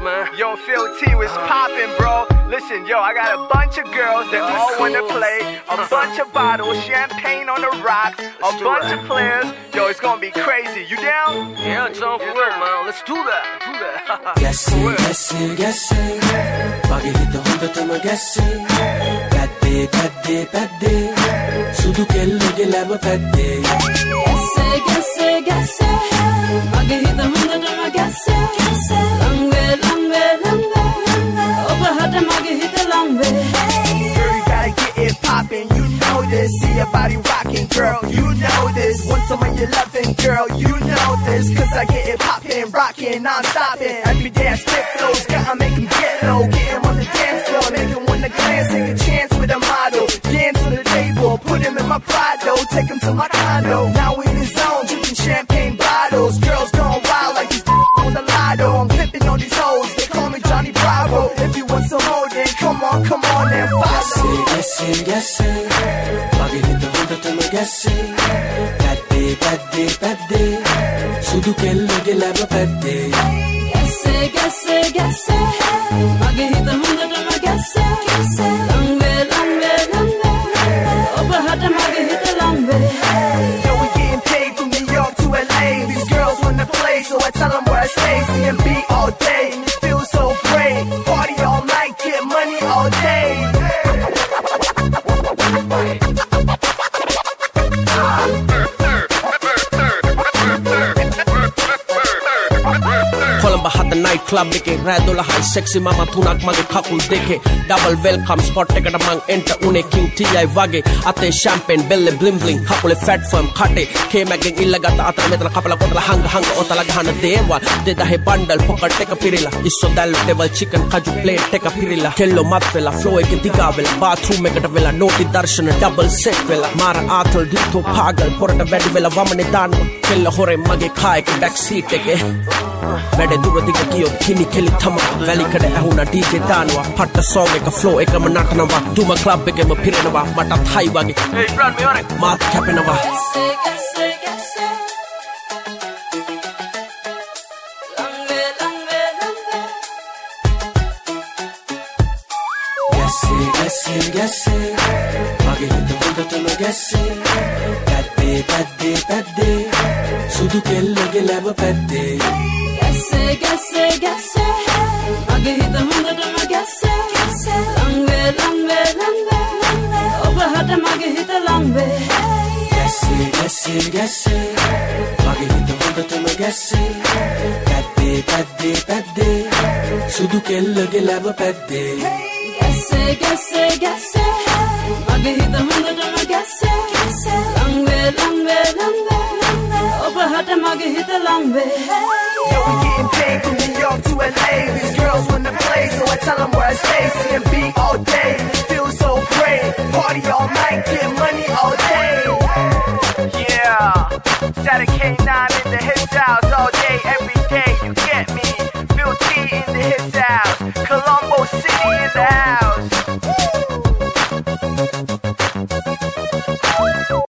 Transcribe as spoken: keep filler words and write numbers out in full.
man. Yo, Phil T was popping, bro. Listen, yo, I got a bunch of girls that all wanna play. A bunch of bottles, champagne on the rocks. A bunch of players. Yo, it's gonna be crazy. You down? Yeah, it's on for real, man. Let's do that. Do that. Guess it, guess it, guess it. Bagi hita honda tama guess it. Padde, padde, padde. Sudu kellige lama padde. Guess it, guess it, guess it. Bagi hita honda tama guess it. Long way, long way, long way. Over hata magi hita long way. Girl, you gotta get it poppin', you know this. See your body rockin', girl, you know this. Want some of your lovin', girl, you know this. Cause I get it poppin', rockin', non-stoppin'. Every day I spit flows, gotta make them get low. Get him on the dance floor, make him wanna glance. Take a chance with a model, dance on the table. Put him in my Prado, take him to my condo. Now we in the zone, drinking champagne bottles. Girls going wild like these on the lotto. I'm pimpin' on these hoes, they call me Johnny Bravo. If you want some more, then come on, come on and follow. Guess it, guess it, bagi hita honda tama guess it. Padde, padde, padde. Sudu kellige lama padde. Guess it, guess it, guess it. Bagi hita honda tama guess it. Long way, long way, long way. Over hata magi hita long way. Yo, we getting paid from New York to L A. These girls wanna play, so I tell them where I stay. C and B all day, and it feels so great. Party all night, get money all day. Colombo had the nightclub deke Radola high sexy mama tunak mage khakul deke double welcome spot ekata mang enter une king T I wage ate champagne belle bling bling khapule fat firm khate ke magen illagata atara metala khapala kotala hanga hanga otala gahana dewa de dahe bundle pocket teka pirila isso dal devil chicken kaju plate teka pirila kello matfela flow ek digavela bathroom ekata vela noti darshana double set vela mara athol ditho pagal porata wedi vela wamane dan kello hore mage kha ek back seat eke Vede dura diga kiyo kini keli thama Valley kada ahuna D J danwa Patta song eka flow eka manatanawa Duma club eke ma pirenawa Mata thai wage Hey Brad me on it Maat kapenawa Guess it, guess it, guess it. Long way, long way, long way. Guess it, guess it, guess it. Bagi hita honda tama guess it. Padde, padde, padde. Sudu kellige lama padde. Guess it, guess it, guess it. Bagi hita honda tama guess it. Long way, long way, long way. Over hata magi hita long way. Guess it, guess it, guess it. Bagi hita honda tama guess it. Padde, padde, padde. Sudu kellige lama padde. Guess it, guess it, guess it. Bagi hita honda tama guess it. Long way, long way, long way. Over hata magi hita long way. Yo, we getting paid from New York to L A. These girls wanna play, so I tell them